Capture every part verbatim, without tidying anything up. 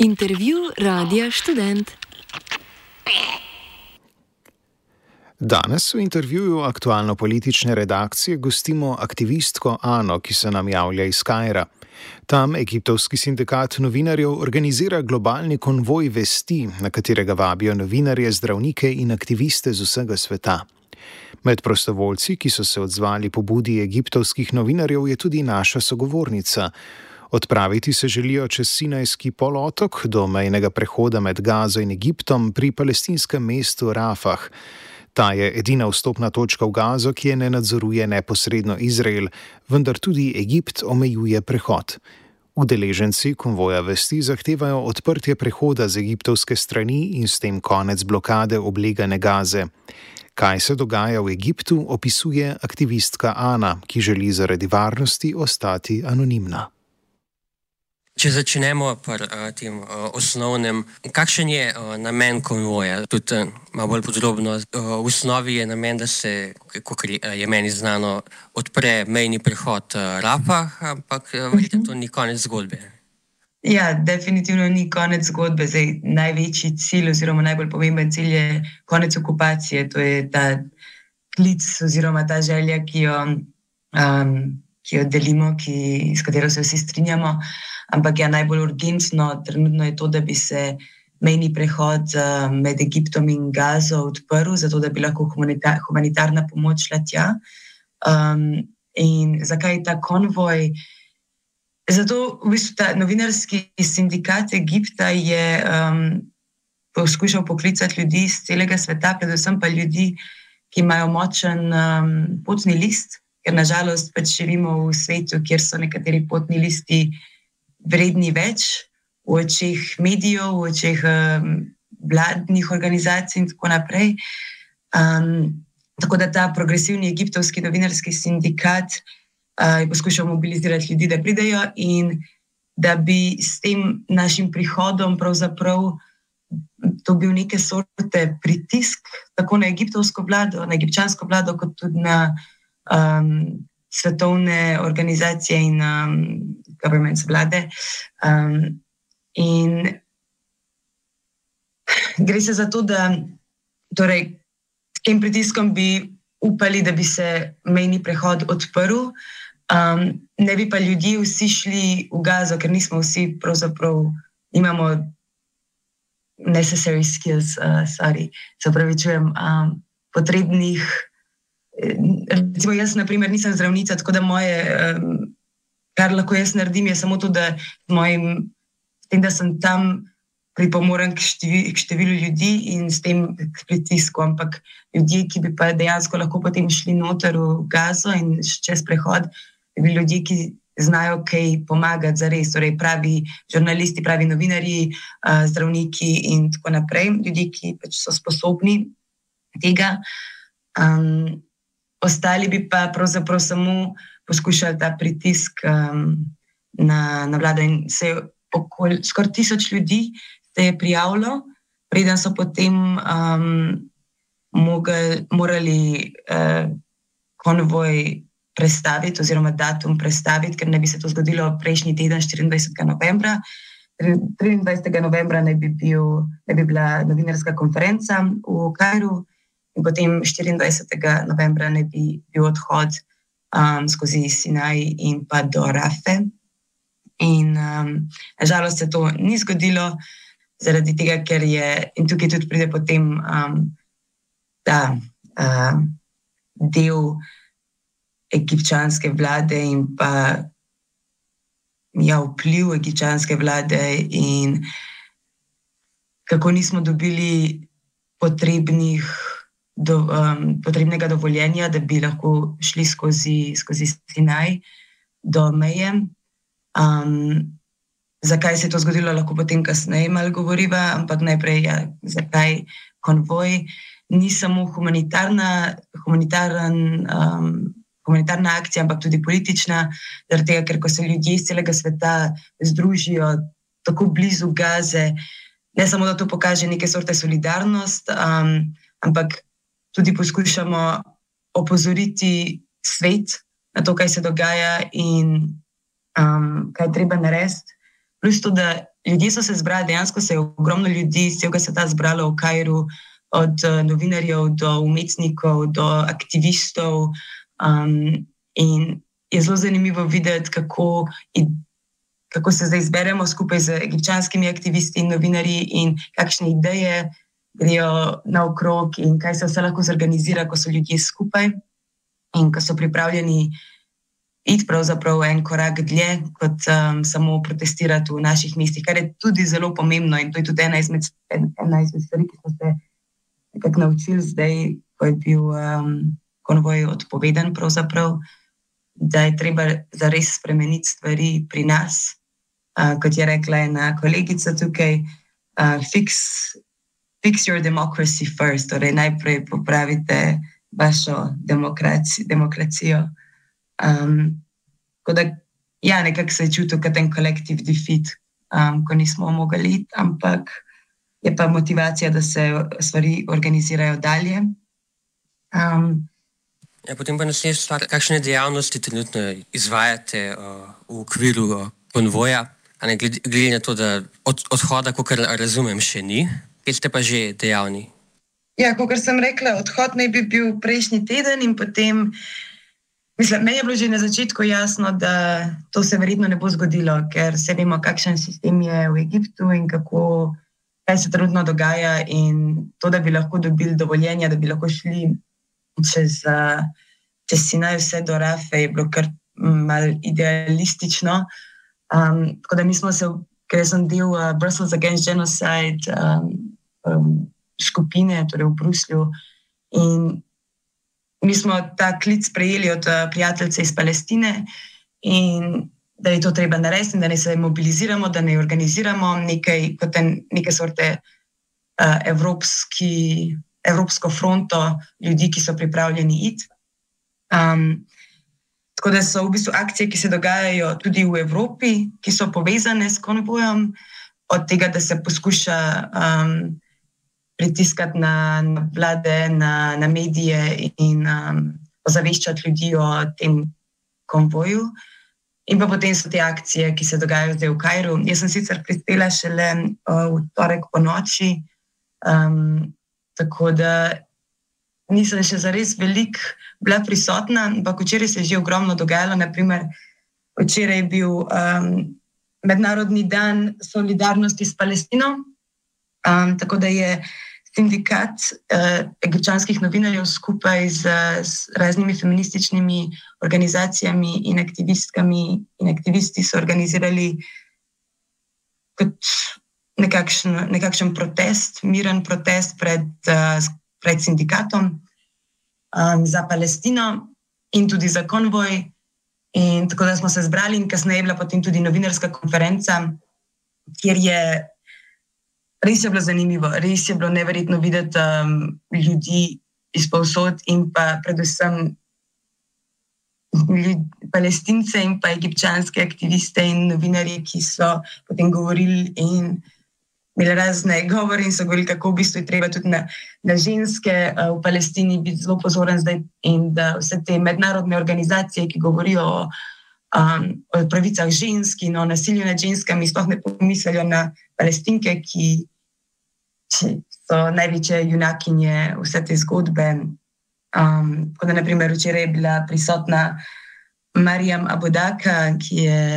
Intervju Radia Študent. Danes v intervjuju aktualno-politične redakcije gostimo aktivistko Ano, ki se nam javlja iz Kaira. Tam egiptovski sindikat novinarjev organizira globalni konvoj vesti, na katerega vabijo novinarje, zdravnike in aktiviste z vsega sveta. Med prostovoljci, ki so se odzvali pobudi egiptovskih novinarjev, je tudi naša sogovornica. Odpraviti se želijo čez Sinajski polotok do mejnega prehoda med Gazo in Egiptom pri palestinskem mestu Rafah. Ta je edina vstopna točka v Gazo, ki je ne nadzoruje neposredno Izrael, vendar tudi Egipt omejuje prehod. Udeleženci konvoja vesti zahtevajo odprtje prehoda z egiptovske strani in s tem konec blokade oblegane Gaze. Kaj se dogaja v Egiptu, opisuje aktivistka Ana, ki želi zaradi varnosti ostati anonimna. Če začnemo pri uh, tem uh, osnovnem, kakšen je uh, namen konvoja? Tudi uh, malo bolj podrobno. Uh, v osnovi je namen, da se, kot je meni znano, odpre mejni prehod uh, Rafah, ampak uh, verjetno to ni konec zgodbe. Ja, definitivno ni konec zgodbe. Zdaj, največji cilj oziroma najbolj pomemben cilj je konec okupacije. To je ta klic oziroma ta želja, ki jo, um, ki jo delimo, ki, s katero se vsi strinjamo. Ampak ja, najbolj urgentno trenutno je to, da bi se mejni prehod uh, med Egiptom in Gazo odprl, zato da bi lahko humanita- humanitarna pomoč šla tja. Um, in zakaj ta konvoj? Zato v bistvu ta novinarski sindikat Egipta je um, poskušal poklicati ljudi iz celega sveta, predvsem pa ljudi, ki imajo močen um, potni list, ker nažalost pač živimo v svetu, kjer so nekateri potni listi vredni več v očeh medijev, v očeh um, vladnih organizacij in tako naprej. Um, tako da ta progresivni egiptovski novinarski sindikat uh, je poskušal mobilizirati ljudi, da pridejo in da bi s tem našim prihodom pravzaprav to bil neke sorte pritisk tako na egiptovsko vlado, na egipčansko vlado, kot tudi na um, svetovne organizacije in um, governments vlade. Um, in gre se za to, da torej, s tem pritiskom bi upali, da bi se mejni prehod odprl, um, ne bi pa ljudje vsi šli v Gazo, ker nismo vsi pravzaprav, imamo necessary skills, uh, sorry, se opravičujem, um, potrebnih. Recimo jaz, na primer, nisem zdravnica, tako da moje, um, kar lahko jaz naredim, je samo to, da mojim, s tem, da sem tam pripomorem k, števi, k številu ljudi in s tem k pritisku, ampak ljudje, ki bi pa dejansko lahko potem šli noter v Gazo in čez prehod, bi ljudje, ki znajo kaj pomagati za res, torej pravi žurnalisti, pravi novinarji, uh, zdravniki in tako naprej, ljudje, ki pač so sposobni tega. Um, ostali bi pa pravzaprav samo poskušali ta pritisk um, na, na vlado in se je okoli skoraj tisoč ljudi se je prijavilo, preden so potem um, mogli, morali uh, konvoj prestaviti oziroma datum prestaviti, ker ne bi se to zgodilo prejšnji teden, štiriindvajsetega novembra. triindvajsetega novembra ne bi, bil, ne bi bila novinarska konferenca v Kairu in potem štiriindvajsetega novembra ne bi bil odhod um, skozi Sinaj in pa do Rafe. In um, nažalost se to ni zgodilo zaradi tega, ker je, in tukaj tudi pride potem um, ta uh, del egipčanske vlade in pa ja, vpliv egipčanske vlade in kako nismo dobili potrebnih, do, um, potrebnega dovoljenja, da bi lahko šli skozi, skozi Sinaj do meje. Um, zakaj se je to zgodilo, lahko potem kasneje malo govoriva, ampak najprej, ja, zakaj konvoj ni samo humanitarna, humanitaren, um, humanitarna akcija, ampak tudi politična, zaradi tega, ker ko se ljudje iz celega sveta združijo tako blizu Gaze, ne samo, da to pokaže neke sorte solidarnost, um, ampak tudi poskušamo opozoriti svet na to, kaj se dogaja in um, kaj treba narediti. Plus to, da ljudje so se zbrali, dejansko se je ogromno ljudi iz celega sveta zbralo v Kairu, od uh, novinarjev do umetnikov, do aktivistov. Um, in je zelo zanimivo videti, kako, kako se zdaj zberemo skupaj z egipčanskimi aktivisti in novinarji in kakšne ideje grejo naokrog in kaj se vse lahko zorganizira, ko so ljudje skupaj in ko so pripravljeni iti pravzaprav en korak dlje, kot um, samo protestirati v naših mestih, kar je tudi zelo pomembno in to je tudi ena izmed, ena izmed stvari, ki smo se nekako naučili zdaj, ko je bil um, konvoj odpovedan pravzaprav, da je treba zares spremeniti stvari pri nas. Uh, kot je rekla ena kolegica tukaj, uh, fix, fix your democracy first, torej najprej popravite vašo demokraci, demokracijo. Um, tako da, ja, nekako se je čutil kot en collective defeat, um, ko nismo mogli iti, ampak je pa motivacija, da se stvari organizirajo dalje. Um, ja, potem pa naslednja stvar, kakšne dejavnosti trenutno izvajate uh, v okviru uh, konvoja, a ne glede, glede na to, da od, odhoda, kakor razumem, še ni, kje ste pa že dejavni? Ja, kakor sem rekla, odhod naj bi bil prejšnji teden in potem, mislim, meni je bilo že na začetku jasno, da to se verjetno ne bo zgodilo, ker se vemo, kakšen sistem je v Egiptu in kako, kaj se trenutno dogaja in to, da bi lahko dobili dovoljenja, da bi lahko šli čez, čez Sinaj vse do Rafe, je bilo kar mal idealistično. Um, tako da mi smo se, ker sem del uh, Brussels Against Genocide um, um, skupine, torej v Bruslju, in mi smo ta klic prejeli od uh, prijateljice iz Palestine in da je to treba narediti in da ne se mobiliziramo, da ne organiziramo nekaj, kot en, neke sorte uh, evropski, evropsko fronto ljudi, ki so pripravljeni iti. Um, tako da so v bistvu akcije, ki se dogajajo tudi v Evropi, ki so povezane s konvojem, od tega, da se poskuša um, pritiskati na, na vlade, na, na medije in um, ozaveščati ljudi o tem konvoju. In pa potem so te akcije, ki se dogajajo zdaj v Kairu. Jaz sem sicer prispela šele uh, v torek po noči, um, tako da nisem še zares veliko bila prisotna, ampak včeraj se je že ogromno dogajalo. Naprimer, včeraj je bil um, mednarodni dan solidarnosti s Palestino, um, tako da je sindikat uh, egipčanskih novinarjev skupaj z, z raznimi feminističnimi organizacijami in aktivistkami in aktivisti so organizirali kot nekakšen, nekakšen protest, miren protest pred, uh, pred sindikatom um, za Palestino in tudi za konvoj. In tako da smo se zbrali in kasneje je bila potem tudi novinarska konferenca, kjer je res je bilo zanimivo, res je bilo neverjetno videti um, ljudi iz povsod in pa predvsem ljudi, Palestince in pa egipčanske aktiviste in novinarje, ki so potem govorili in imeli razne govore in so govorili, kako v bistvu je treba tudi na, na ženske uh, v Palestini biti zelo pozoren zdaj in da vse te mednarodne organizacije, ki govorijo o, um, o pravicah žensk in o nasilju nad ženskami, sploh ne pomislijo na Palestinke, ki so največje junakinje vse te zgodbe. Um, tako da, naprimer, včeraj je bila prisotna Mariam Abodaka, ki je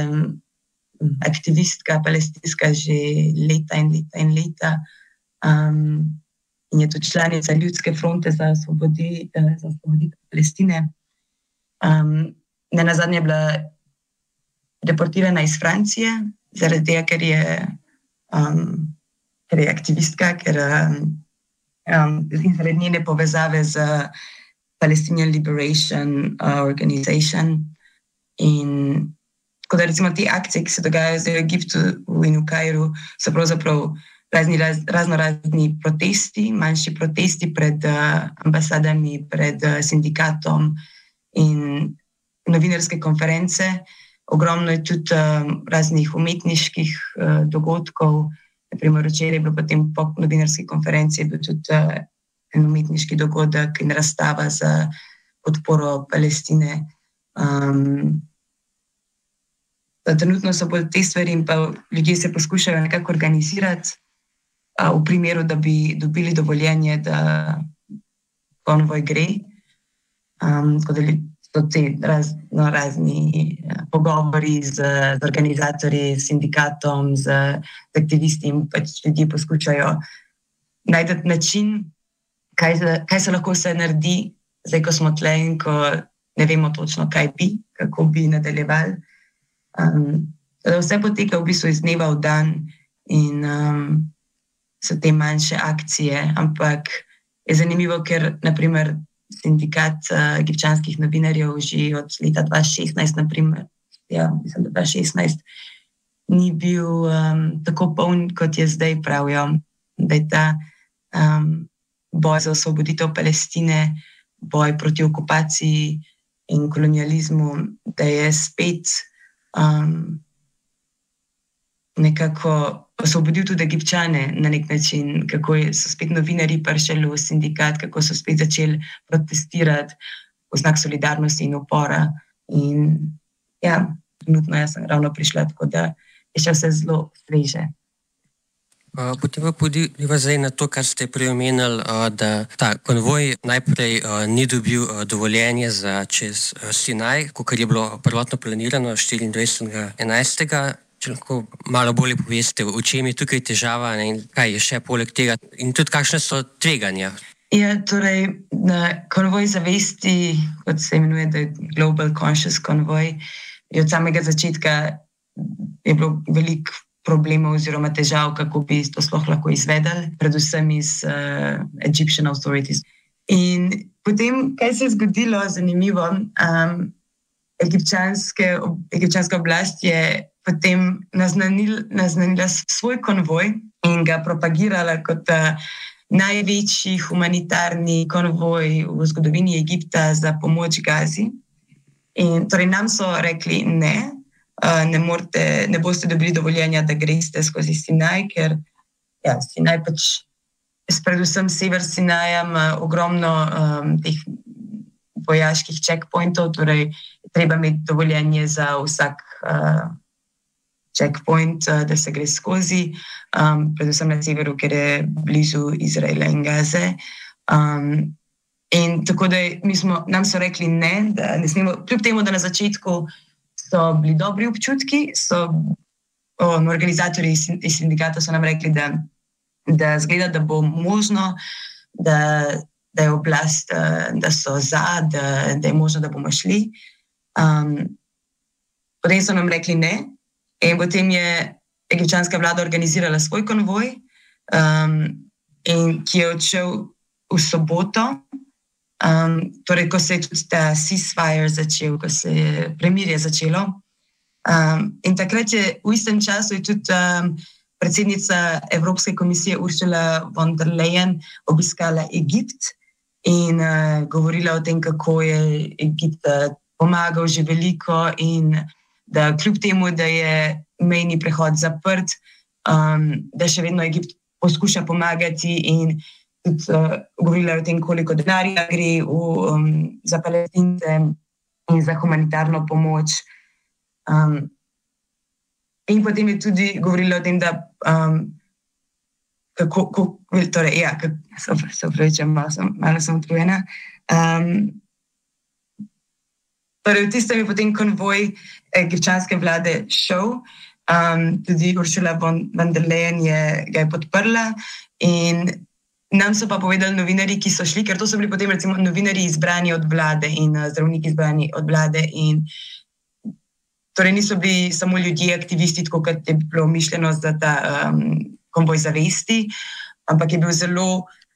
aktivistka palestinska že leta in leta in leta um, in je tudi članica Ljudske fronte za osvoboditev Palestine. Um, ne nazadnje je bila deportirana iz Francije, zaradi tega, ker je um, ker je aktivistka, ker um, zaradi njene povezave z Palestinian Liberation uh, Organization. In tako da recimo te akcije, ki se dogajajo zdaj v Egiptu in v Kairu, so pravzaprav razni, raz, razno razni protesti, manjši protesti pred uh, ambasadami, pred uh, sindikatom in novinarske konference. Ogromno je tudi uh, raznih umetniških uh, dogodkov. Naprimer, včeraj je bilo potem po novinarski konferenci bil tudi uh, en umetniški dogodek in razstava za podporo Palestine. Um, trenutno so bolj te stvari in pa ljudje se poskušajo nekako organizirati a, v primeru, da bi dobili dovoljenje, da konvoj gre. Um, tako da so te raz, no, razni ja, pogovori z, z organizatorji, s sindikatom, z, z aktivisti in pač ljudje poskušajo najti način, kaj, kaj se lahko vse naredi, zdaj ko smo tle in ko ne vemo točno, kaj bi, kako bi nadaljevali. Um, vse poteka v bistvu iz dneva v dan in um, so te manjše akcije, ampak je zanimivo, ker naprimer sindikat uh, egipčanskih novinarjev že od leta dva tisoč šestnajst, naprimer, ja, mislim, da dva tisoč šestnajst, ni bil um, tako poln, kot je zdaj, pravijo, da je ta um, boj za osvoboditev Palestine, boj proti okupaciji in kolonializmu, da je spet um, nekako osvobodil tudi Egipčane na nek način, kako so spet novinarji prišli v sindikat, kako so spet začeli protestirati v znak solidarnosti in upora. In ja, trenutno jaz sem ravno prišla, tako da je še vse zelo sveže. Potem pa podiva zdaj na to, kar ste prej omenili, da ta konvoj najprej ni dobil dovoljenje za čez Sinaj, kakor je bilo prvotno planirano štiriindvajsetega enajstega Če lahko malo bolje poveste, v čem je tukaj težava in kaj je še poleg tega in tudi kakšne so tveganja. Ja, torej, na konvoj zavesti, kot se imenuje, da je Global Conscious Convoy, je od samega začetka je bilo veliko problemov oziroma težav, kako bi to sploh lahko izvedeli, predvsem iz uh, Egyptian authorities. In potem, kaj se je zgodilo, zanimivo, um, egipčanske, egipčanska oblast je potem naznanil, naznanila svoj konvoj in ga propagirala kot uh, največji humanitarni konvoj v zgodovini Egipta za pomoč Gazi. In torej nam so rekli ne, uh, ne, morate, ne boste dobili dovoljenja, da greste skozi Sinaj, ker ja, Sinaj pač, predvsem sever Sinaja, ima ogromno um, teh vojaških checkpointov, torej treba imeti dovoljenje za vsak uh, checkpoint, uh, da se gre skozi, um, predvsem na severu, ker je blizu Izraela in Gaze. Um, in tako da mi smo, nam so rekli ne, da ne smemo, kljub temu, da na začetku so bili dobri občutki, so um, organizatorji iz sindikata so nam rekli, da, da zgleda, da bo možno, da, da je oblast, da so za, da, da je možno, da bomo šli. Um, potem so nam rekli ne. In potem je egipčanska vlada organizirala svoj konvoj, um, in ki je odšel v soboto, um, torej ko se je tudi ta ceasefire začel, ko se je premirje začelo. Um, in takrat je v istem času je tudi um, predsednica Evropske komisije Ursula von der Leyen obiskala Egipt in uh, govorila o tem, kako je Egipt uh, pomagal že veliko in da kljub temu, da je mejni prehod zaprt, um, da še vedno Egipt poskuša pomagati in tudi uh, govorila o tem, koliko denarja gre v, um, za Palestince in za humanitarno pomoč. Um, in potem je tudi govorila o tem, da um, kako, kako, torej, ja, kako, se upravičujem, malo sem, malo sem utrujena. Um, Torej, v tistem je potem konvoj egipčanske vlade šel, um, tudi Ursula von, von der Leyen je, ga je podprla in nam so pa povedali novinarji, ki so šli, ker to so bili potem recimo novinarji izbrani od vlade in uh, zdravniki izbrani od vlade in torej niso bili samo ljudje, aktivisti, tako kot je bilo mišljeno za ta um, konvoj zavesti, ampak je bil zelo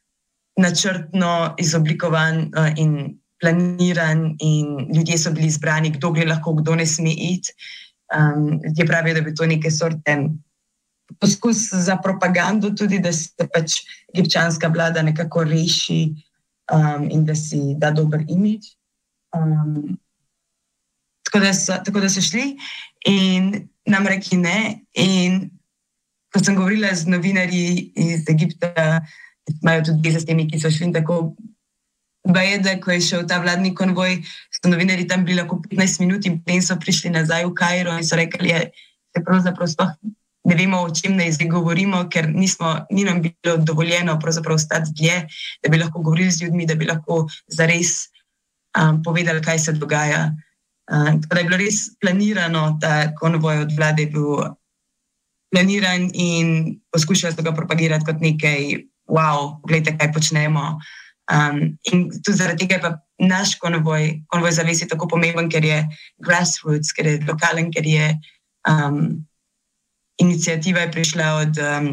načrtno izoblikovan uh, in planiran in ljudje so bili izbrani, kdo gre lahko, kdo ne sme iti. Um, ljudje pravijo, da bi to neke sorte poskus za propagando tudi, da se pač egipčanska vlada nekako reši um, in da si da dober imidž. Um, tako, tako da so šli in nam rekli ne. In ko sem govorila z novinarji iz Egipta, imajo tudi s temi, ki so šli in tako, je, da ko je šel ta vladni konvoj, so novinarji tam bili lahko petnajst minut in potem so prišli nazaj v Kairo in so rekli, da se pravzaprav sploh ne vemo, o čem naj zdaj govorimo, ker nismo, ni nam bilo dovoljeno pravzaprav ostati dlje, da bi lahko govorili z ljudmi, da bi lahko zares um, povedali, kaj se dogaja. Uh, tako da je bilo res planirano, ta konvoj od vlade je bil planiran in poskušajo so ga propagirati kot nekaj, wow, gledajte, kaj počnemo. Um, in tudi zaradi tega je pa naš konvoj, konvoj zavesti tako pomemben, ker je grassroots, ker je lokalen, ker je um, iniciativa je prišla od um,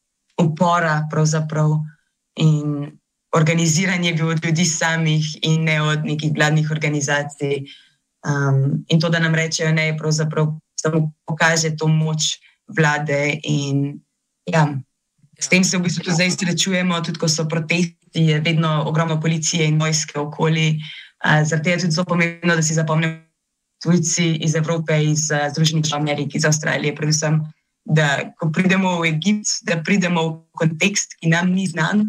upora pravzaprav in organiziranje je bil od ljudi samih in ne od nekih vladnih organizacij. Um, in to, da nam rečejo ne, pravzaprav samo pokaže to moč vlade in ja, s tem se v bistvu tudi zdaj srečujemo, tudi ko so protesti, je vedno ogromno policije in vojske okoli. Uh, zaradi je tudi zelo pomembno, da si zapomnimo tujci iz Evrope, iz uh, Združenih Amerik, iz Avstralije, predvsem, da ko pridemo v Egipt, da pridemo v kontekst, ki nam ni znan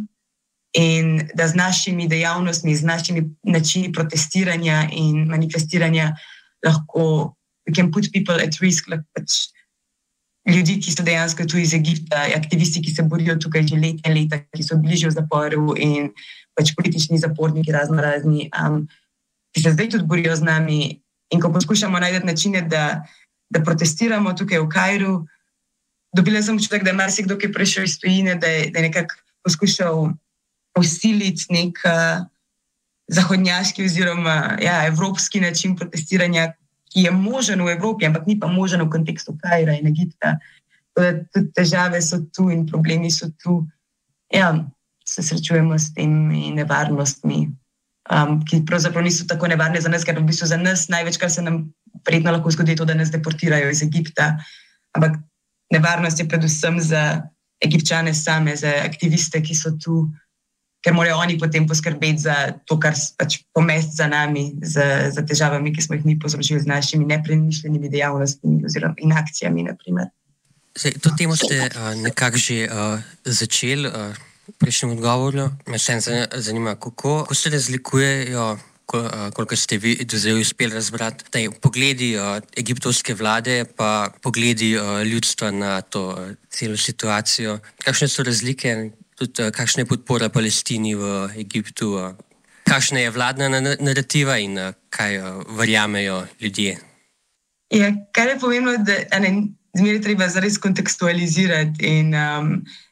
in da z našimi dejavnostmi, z našimi načini protestiranja in manifestiranja lahko we can put people at risk, like, pač, ljudi, ki so dejansko tu iz Egipta, aktivisti, ki se borijo tukaj že leta in leta, ki so bližje v zaporu in pač politični zaporniki razno razni, um, ki se zdaj tudi borijo z nami. In ko poskušamo najti načine, da, da protestiramo tukaj v Kairu, dobila sem občutek, da je marsikdo, ki je prišel iz tujine, da je, da je nekako poskušal posiliti nek uh, zahodnjaški oziroma ja, evropski način protestiranja, ki je možen v Evropi, ampak ni pa možen v kontekstu Kaira in Egipta. Tudi težave so tu in problemi so tu. Ja, se srečujemo s temi nevarnostmi, um, ki pravzaprav niso tako nevarne za nas, ker v bistvu za nas največ, kar se nam predno lahko zgodi, to, da nas deportirajo iz Egipta. Ampak nevarnost je predvsem za Egipčane same, za aktiviste, ki so tu, ker morajo oni potem poskrbeti za to, kar pač pomest za nami, za, za težavami, ki smo jih mi povzročili z našimi nepremišljenimi dejavnostmi oziroma in akcijami, naprimer. Zdaj, to temo ste uh, nekako že uh, začeli uh, v prejšnjem odgovoru. Me se zanima, kako, kako se razlikujejo, kol, uh, koliko ste vi zdaj uspeli razbrati, taj, pogledi uh, egiptovske vlade pa pogledi uh, ljudstva na to uh, celo situacijo. Kakšne so razlike? Tudi, kakšna je podpora Palestini v Egiptu, kakšna je vladna narativa in kaj verjamejo ljudje? Ja, kar je pomembno, da zmeraj treba zares kontekstualizirati in um,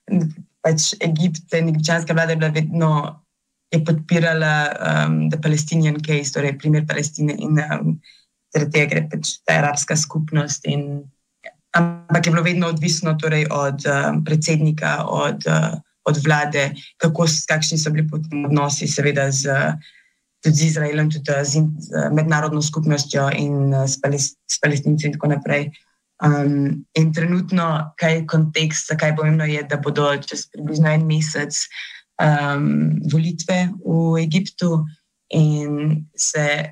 pač Egipt in egipčanska vlada je bila vedno je podpirala um, the Palestinian case, torej primer Palestine in um, zaradi tega gre pač ta arabska skupnost in ampak je bilo vedno odvisno torej od um, predsednika, od uh, od vlade, kako, kakšni so bili potem odnosi seveda z, tudi z Izraelom, tudi z, z mednarodno skupnostjo in s, palest, s palestinci in tako naprej. Um, in trenutno, kaj je kontekst, zakaj pomembno je, da bodo čez približno en mesec um, volitve v Egiptu in se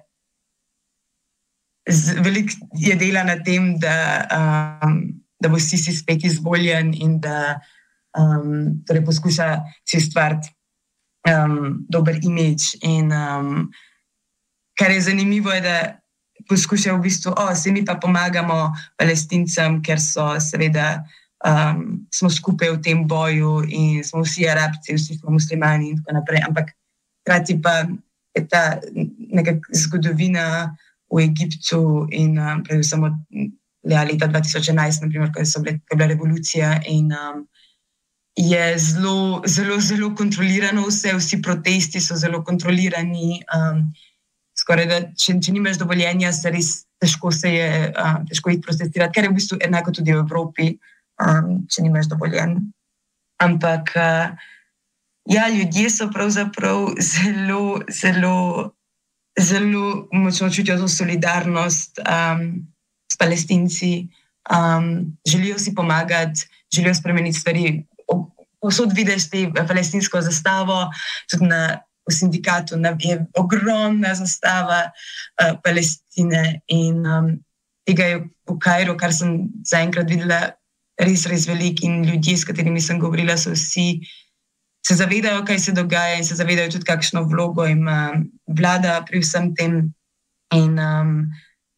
z, veliko je dela na tem, da, um, da bo Sisi spet izvoljen in da Um, torej poskuša si ustvariti um, dober imidž. In um, kar je zanimivo, je, da poskuša v bistvu, o, se mi pa pomagamo Palestincem, ker so seveda, um, smo skupaj v tem boju in smo vsi Arabci, vsi smo muslimani in tako naprej. Ampak hkrati pa je ta neka zgodovina v Egiptu in um, predvsem od ja, leta dva tisoč enajst, naprimer, ko je bila revolucija in um, je zelo, zelo, zelo kontrolirano vse, vsi protesti so zelo kontrolirani. Um, skoraj da, če, če nimaš dovoljenja, se res težko se je, um, težko jih protestirati, kar je v bistvu enako tudi v Evropi, um, če nimaš dovoljenja. Ampak, uh, ja, ljudje so pravzaprav zelo, zelo, zelo močno čutijo to solidarnost um, s Palestinci, um, želijo si pomagati, želijo spremeniti stvari. Povsod vidiš te palestinsko zastavo, tudi na, v sindikatu na, je ogromna zastava uh, Palestine in um, tega je v Kairu, kar sem zaenkrat videla, res, res velik in ljudje, s katerimi sem govorila, so vsi se zavedajo, kaj se dogaja in se zavedajo tudi, kakšno vlogo ima vlada pri vsem tem In um,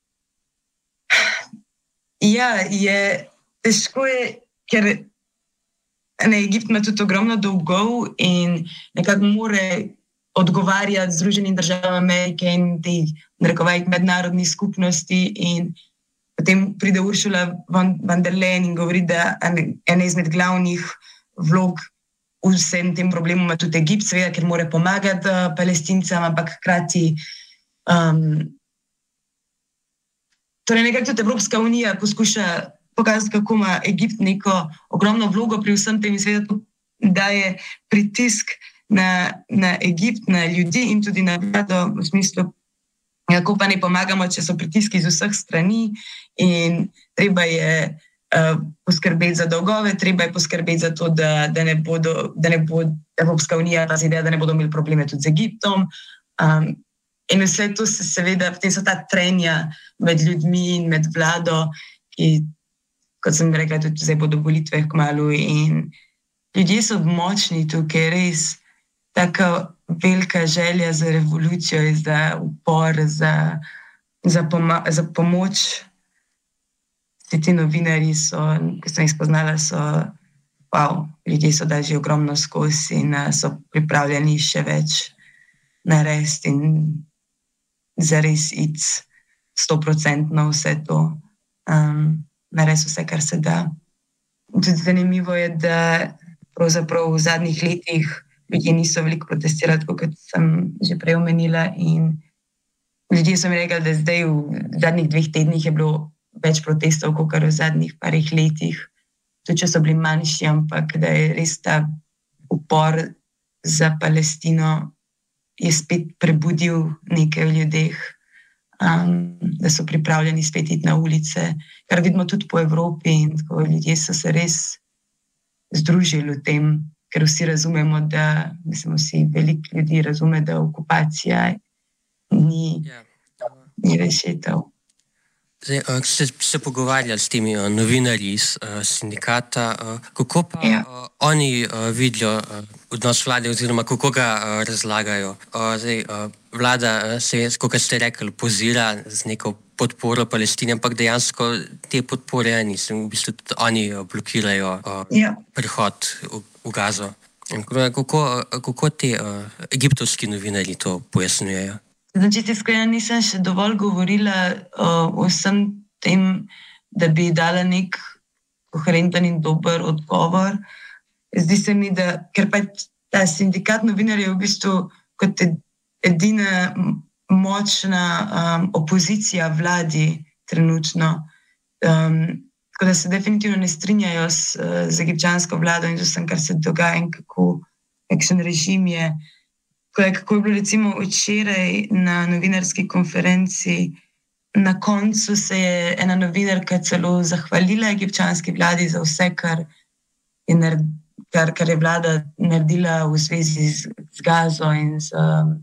ja, je težko, je, ker ne, Egipt ima tudi ogromno dolgov in nekako mora odgovarjati Združenim državam Amerike in tej mednarodni skupnosti. In potem pride Ursula von der Leyen in govori, da ena izmed glavnih vlog v vsem tem problemu ima tudi Egipt, seveda, ker mora pomagati uh, Palestincem, ampak hkrati um, torej nekako tudi Evropska unija poskuša pokazati, kako ima Egipt neko ogromno vlogo pri vsem tem in seveda to daje pritisk na, na Egipt, na ljudi in tudi na vlado v smislu, kako pa ne pomagamo, če so pritiski z vseh strani in treba je uh, poskrbeti za dolgove, treba je poskrbeti za to, da, da, ne bodo, da ne bo Evropska unija ta ideja, da ne bodo imeli probleme tudi z Egiptom. Um, in vse to se seveda, potem so ta trenja med ljudmi in med vlado, ki, kot sem rekla, tudi zdaj bodo volitve kmalu in ljudje so močni tukaj, res taka velika želja za revolucijo, za upor, za, za, poma- za pomoč. Vsi ti novinarji so, ki sem jih spoznala, so, wow, ljudje so dali že ogromno skozi in uh, so pripravljeni še več narediti in zares iti stoprocentno vse to, um, narediti vse, kar se da. Tudi zanimivo je, da pravzaprav v zadnjih letih ljudje niso veliko protestirali, kot sem že prej omenila. In ljudje so mi rekli, da zdaj v zadnjih dveh tednih je bilo več protestov, kot v zadnjih parih letih. Tudi če so bili manjši, ampak da je res ta upor za Palestino je spet prebudil nekaj v ljudeh, um, da so pripravljeni spet iti na ulice, kar vidimo tudi po Evropi in tako ljudje so se res združili v tem, ker vsi razumemo, da, mislim, vsi veliko ljudi razume, da okupacija ni, ni rešitev. Zdaj, uh, ste se pogovarjali s temi uh, novinarji iz uh, sindikata, uh, kako pa Ja. uh, oni uh, vidijo uh, odnos vlade oziroma kako ga uh, razlagajo. Uh, zdaj, uh, vlada uh, se je, kot ste rekli, pozira z neko podporo Palestine, ampak dejansko te podpore niso. V bistvu tudi oni uh, blokirajo uh, Ja. prihod v, v Gazo. In kako, uh, kako te uh, egiptovski novinarji to pojasnjujejo? Zdaj, če se iskreno, nisem še dovolj govorila uh, o vsem tem, da bi dala nek koherenten in dober odgovor. Zdi se mi, da ker pa ta sindikat novinarjev v bistvu kot edina močna um, opozicija vladi trenutno, um, tako da se definitivno ne strinjajo s, z egipčansko vlado in z vsem, kar se dogaja in kako, kakšen režim je. Kako je bilo recimo včeraj na novinarski konferenci, na koncu se je ena novinarka celo zahvalila egipčanski vladi za vse, kar je, nared, kar, kar je vlada naredila v zvezi z, z Gazo in z,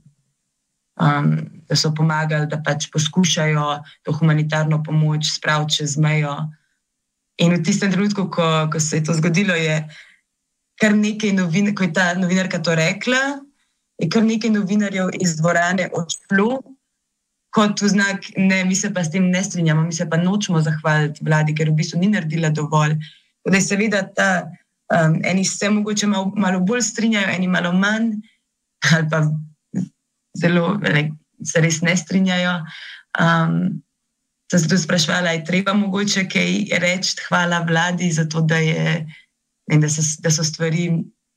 um, da so pomagali, da pač poskušajo to humanitarno pomoč spraviti čez mejo. In v tistem trenutku, ko, ko se je to zgodilo, je kar nekaj novinarjev, ko je ta novinarka to rekla, je kar nekaj novinarjev iz dvorane odšlo, kot v znak, ne, mi se pa s tem ne strinjamo, mi se pa nočemo zahvaliti vladi, ker v bistvu ni naredila dovolj. Da je seveda ta, um, eni se mogoče malo, malo bolj strinjajo, eni malo manj, ali pa zelo, ne, se res ne strinjajo. Um, sem se tudi spraševala, je treba mogoče kaj reči hvala vladi za to, da, je, ne, da, se, da so stvari,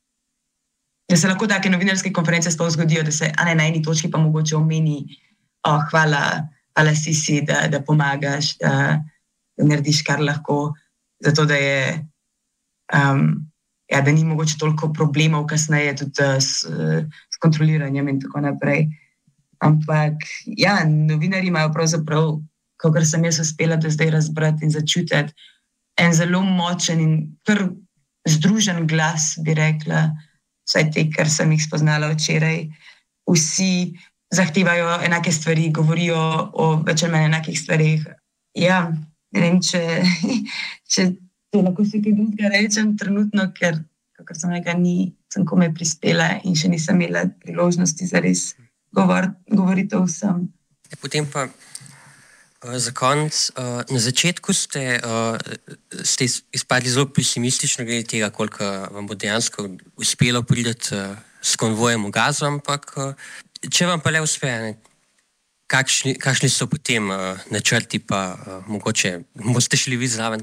da se lahko take novinarske konference sploh zgodijo, da se ne, na eni točki pa mogoče omeni, oh, hvala, hvala Sisi, da, da pomagaš, da, da narediš kar lahko, zato da je, um, ja, da ni mogoče toliko problemov kasneje tudi s, s kontroliranjem in tako naprej. Ampak ja, novinarji imajo pravzaprav, kakor sem jaz uspela do zdaj razbrati in začutiti, en zelo močen in kar združen glas, bi rekla, vsaj te, kar sem jih spoznala včeraj. Vsi zahtevajo enake stvari, govorijo o več ali manj enakih stvarih. Ja, ne vem, če, če lahko se kaj drugega rečem trenutno, ker, kakor sem rekla, ni, sem komaj prispela in še nisem imela priložnosti za res govor, govoriti o vsem. Potem pa uh, za konec, uh, na začetku ste, uh, ste izpadli zelo pesimistično glede tega, koliko vam bo dejansko uspelo priti uh, s konvojem v Gazo, ampak uh, če vam pa le uspe, ne, kakšni, kakšni so potem uh, načrti, pa uh, mogoče boste šli vi zraven?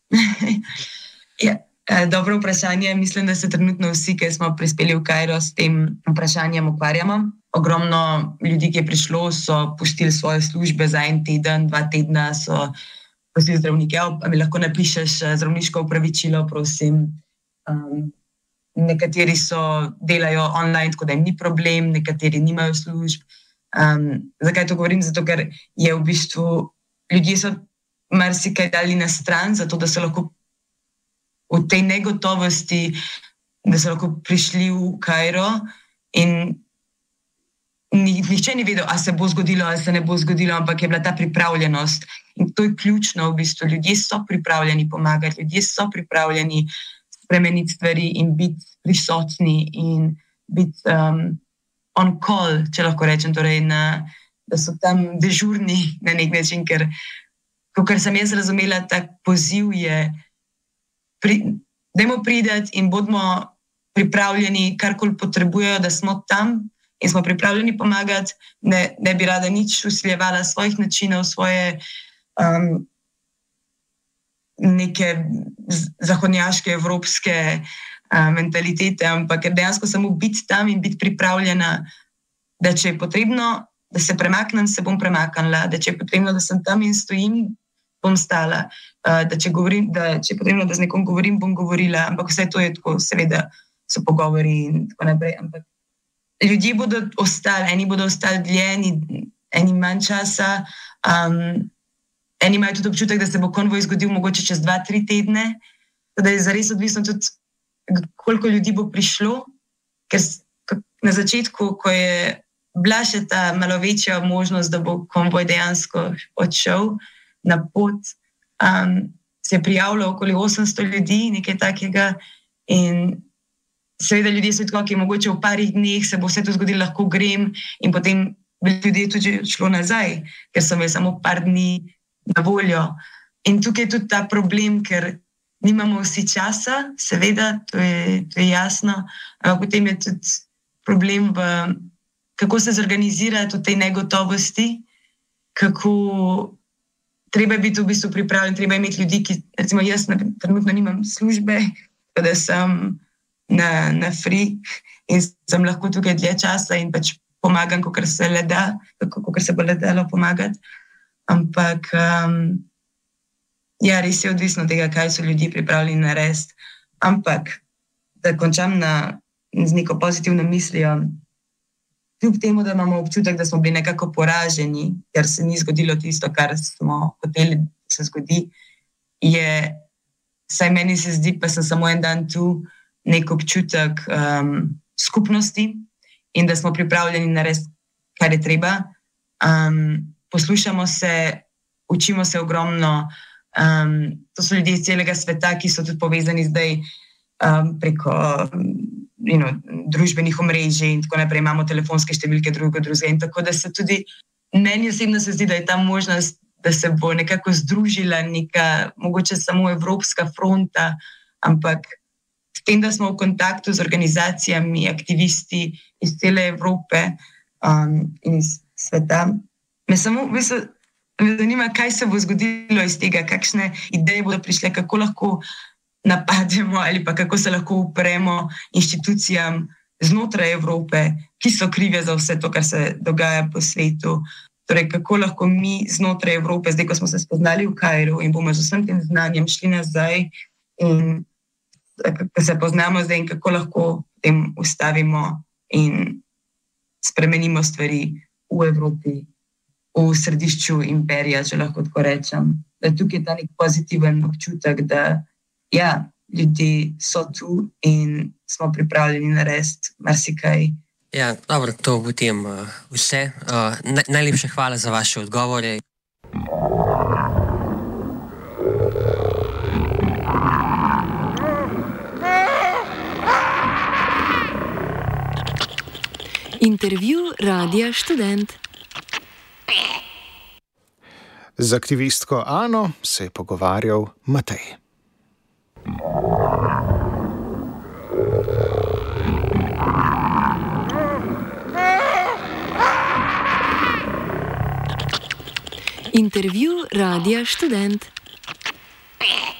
Ja. Dobro vprašanje. Mislim, da se trenutno vsi, ki smo prispeli v Kairo, s tem vprašanjem ukvarjamo. Ogromno ljudi, ki je prišlo, so pustili svoje službe za en teden, dva tedna, so pustili zdravnike. A mi lahko napišeš zdravniško upravičilo, prosim. Um, nekateri so delajo online, tako da jim ni problem, nekateri nimajo služb. Um, zakaj to govorim? Zato, ker je v bistvu ljudje so marsikaj dali na stran, zato da so lahko v tej negotovosti, da so lahko prišli v Kairo in nihče ni vedel, ali se bo zgodilo, ali se ne bo zgodilo, ampak je bila ta pripravljenost. In to je ključno v bistvu. Ljudje so pripravljeni pomagati, ljudje so pripravljeni spremeniti stvari in biti prisotni in biti um, on call, če lahko rečem, torej na, da so tam dežurni na nek način, ker kar sem jaz razumela, tak poziv je Pri, dajmo prideti in bodimo pripravljeni, karkoli potrebujejo, da smo tam in smo pripravljeni pomagati. Ne, ne bi rada nič usiljevala svojih načinov, svoje um, neke zahodnjaške, evropske uh, mentalitete, ampak dejansko samo biti tam in biti pripravljena, da če je potrebno, da se premaknem, se bom premaknila, da če je potrebno, da sem tam in stojim, bom stala, uh, da, če govorim, da če je potrebno, da z nekom govorim, bom govorila, ampak vse to je tako, seveda so pogovori in tako naprej, ampak ljudje bodo ostali, eni bodo ostali dlje, eni, eni manj časa, um, eni imajo tudi občutek, da se bo konvoj zgodil mogoče čez dva, tri tedne, da je zares odvisno tudi, koliko ljudi bo prišlo, ker na začetku, ko je bila še ta malo večja možnost, da bo konvoj dejansko odšel na pot, um, se je prijavilo okoli osemsto ljudi, nekaj takega, in seveda ljudje so tako, ki mogoče v parih dneh se bo vse to zgodilo, lahko grem, in potem bi ljudje tudi šlo nazaj, ker so imeli samo par dni na voljo. In tukaj je tudi ta problem, ker nimamo vsi časa, seveda, to je, to je jasno, ampak potem je tudi problem, v, kako se zorganizirati v tej negotovosti, kako treba je biti v bistvu pripravljen, treba je imeti ljudi, ki, recimo jaz trenutno nimam službe, da sem na, na free in sem lahko tukaj dlje časa in pač pomagam, kakor se le da, kakor se bo le dalo pomagati. Ampak um, ja, res je odvisno od tega, kaj so ljudje pripravljeni narediti. Ampak, da končam na, z neko pozitivno mislijo, kljub temu, da imamo občutek, da smo bili nekako poraženi, ker se ni zgodilo tisto, kar smo hoteli, da se zgodi, je, saj meni se zdi, pa sem samo en dan tu, nek občutek um, skupnosti in da smo pripravljeni narediti, kar je treba. Um, poslušamo se, učimo se ogromno. Um, to so ljudje iz celega sveta, ki so tudi povezani zdaj um, preko you know, družbenih omrežij in tako naprej, imamo telefonske številke drugo druge in tako, da se tudi meni osebno se zdi, da je ta možnost, da se bo nekako združila neka mogoče samo evropska fronta, ampak s tem, da smo v kontaktu z organizacijami, aktivisti iz cele Evrope um, in iz sveta, me samo v bistvu me zanima, kaj se bo zgodilo iz tega, kakšne ideje bodo prišle, kako lahko napademo ali pa kako se lahko upremo inštitucijam znotraj Evrope, ki so krive za vse to, kar se dogaja po svetu. Torej, kako lahko mi znotraj Evrope, zdaj, ko smo se spoznali v Kairu in bomo z vsem tem znanjem šli nazaj in ko se poznamo zdaj in kako lahko tem ustavimo in spremenimo stvari v Evropi, v središču imperija, če lahko tako rečem. Da tukaj je ta nek pozitiven občutek, da ja, ljudje so tu in smo pripravljeni narediti marsikaj. Ja, dobro, to bo potem uh, vse. Uh, na, najlepša hvala za vaše odgovore. Intervju Radia Študent. Z aktivistko Ano se je pogovarjal Matej. Intervju Radia Študent.